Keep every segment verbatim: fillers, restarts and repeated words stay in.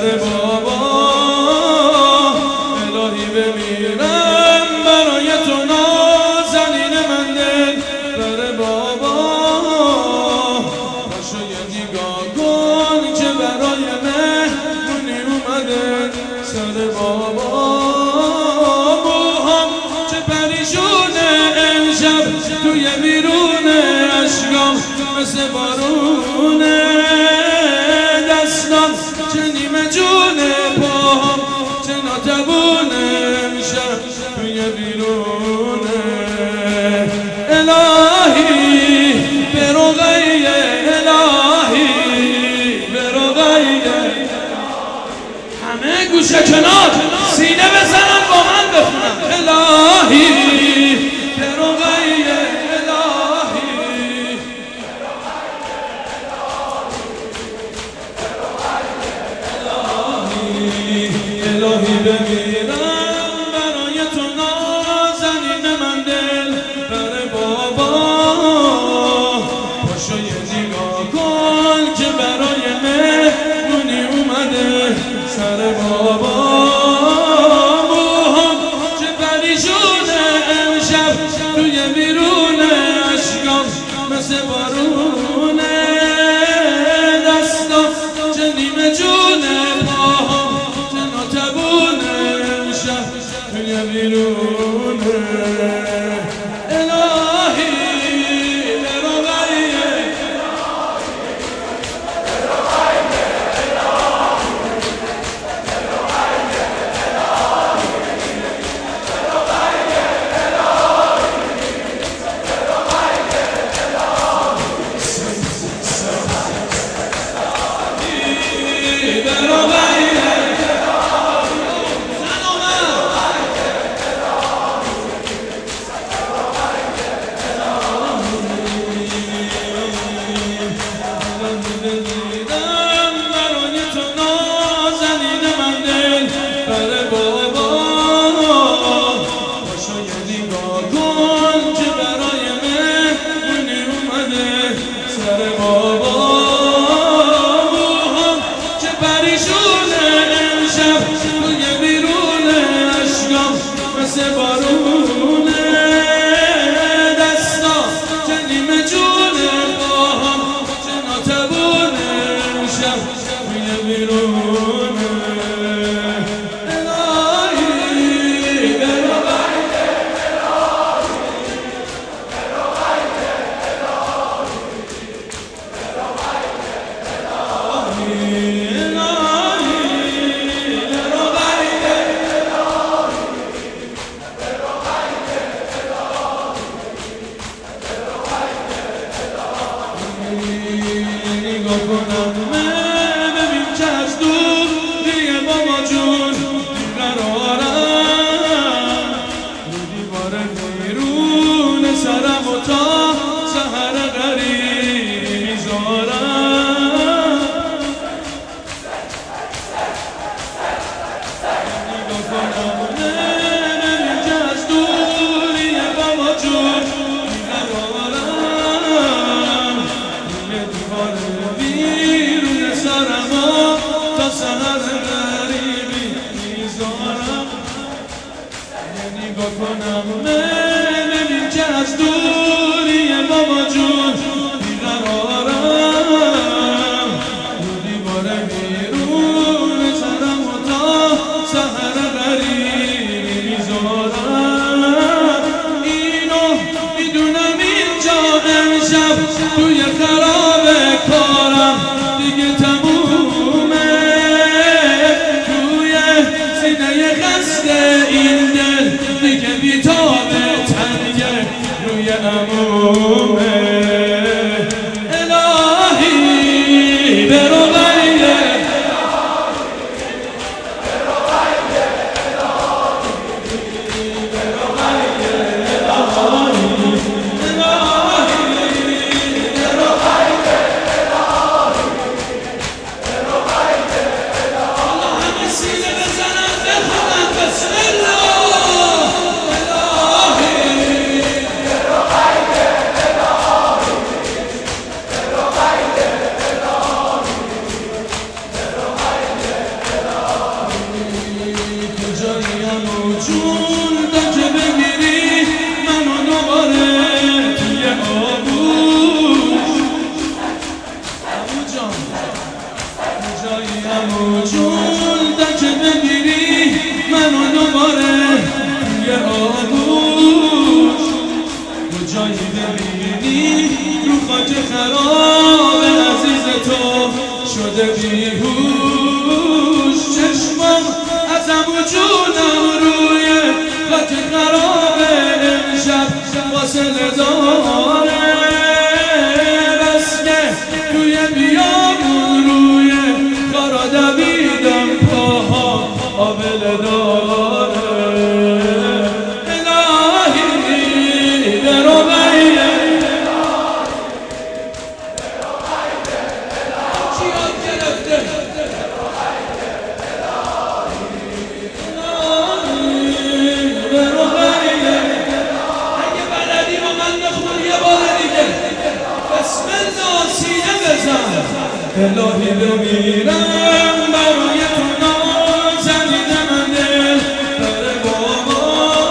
سر بابا الهی بمیرم برای تو نازنین من دل بر بابا پاشو یه نگاه کن که برای مهمونی اومده سر بابا موهام چه پریشونه امشب توی بیرون اشکام مثل بارونه دستام چه نیمه جونه پاهم چه ناتبونه امشب توی بیرونه الهی به رقیه الهی به رقیه همه گوشه کنار سینه بزنن با من بخونم الهی به رقیه الهی بمیرم برای تو نازنین من دل بر بابا پاشو یه نگاه کن که برای مهمونی اومده سر بابا موهام چه پریشونه امشب توی بیرون اشکام مثل بارونه دستام چه نیمه جونه پاهم توی بیرونه الهی به رقیه مثل بارونه دستا چه نیمه جونه باهم چه ناتبونه شب توی بیرونه الهی به رقیه ببین که از دور دیگه بابا جون بیقرارم رو دیوار بیرون سرم و تا سحر غریبی میذارم نگاه کنم ببین که از دور دیگه بابا جون بیقرارم روی دیوار سحر غریبی میذارم یه نگاه کنم ببین که از دوری بابا جون بیقرارم رو دیوار بیرون سرم و تا سحر غریبی میذارم اینو میدونم اینجا امشب توی خراب کارم دیگه تمومه این دل دیگه بیتابه شده بیهوش، چشمم ازم و جونم روی خاک خراب امشب فاصله داره. بس که توی بیامون روی خارا دویدم، پاها آبله داره. الهی برو غیره چیات گرفته، برو غیره. اگه بلدی با من بخون یه بار دیگه بسم الله سینه بزن. الهی بمیرم برای تو نازنیده من دل بره بابا،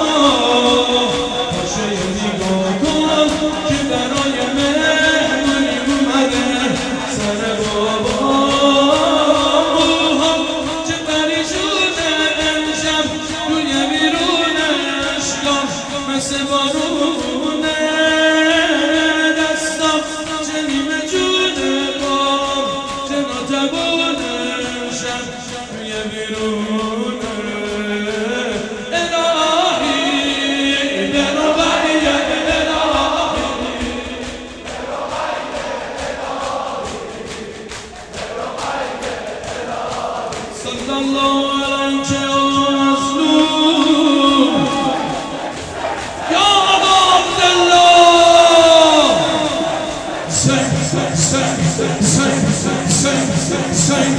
پاشه نگاه کن که برای مهمونی اومده سر بابا. موها چه پریشونه امشب روی بیرونش کن مثل بارونه. دستم چه نیمه جونه بام چه ناتبونه شب روی بیرونه. الهی برو غیره، الهی صلی الله علیک مظلوم یا ابا عبدالله. سنگ سنگ سنگ سنگ سنگ سنگ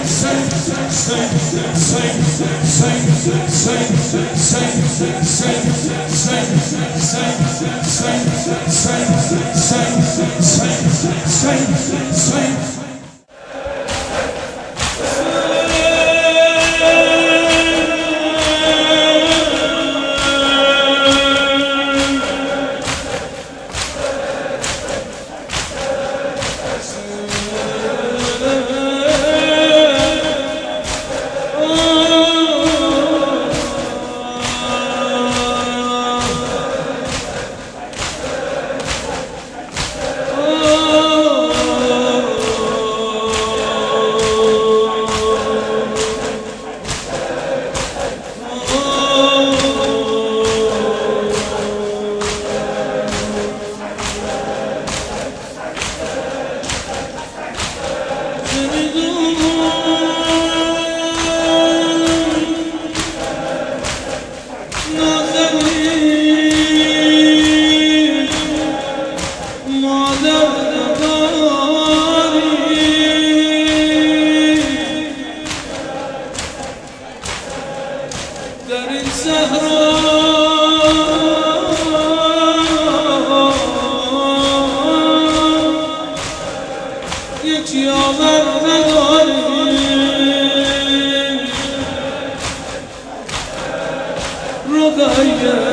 در این صحرا یکی آور نداری، رقیه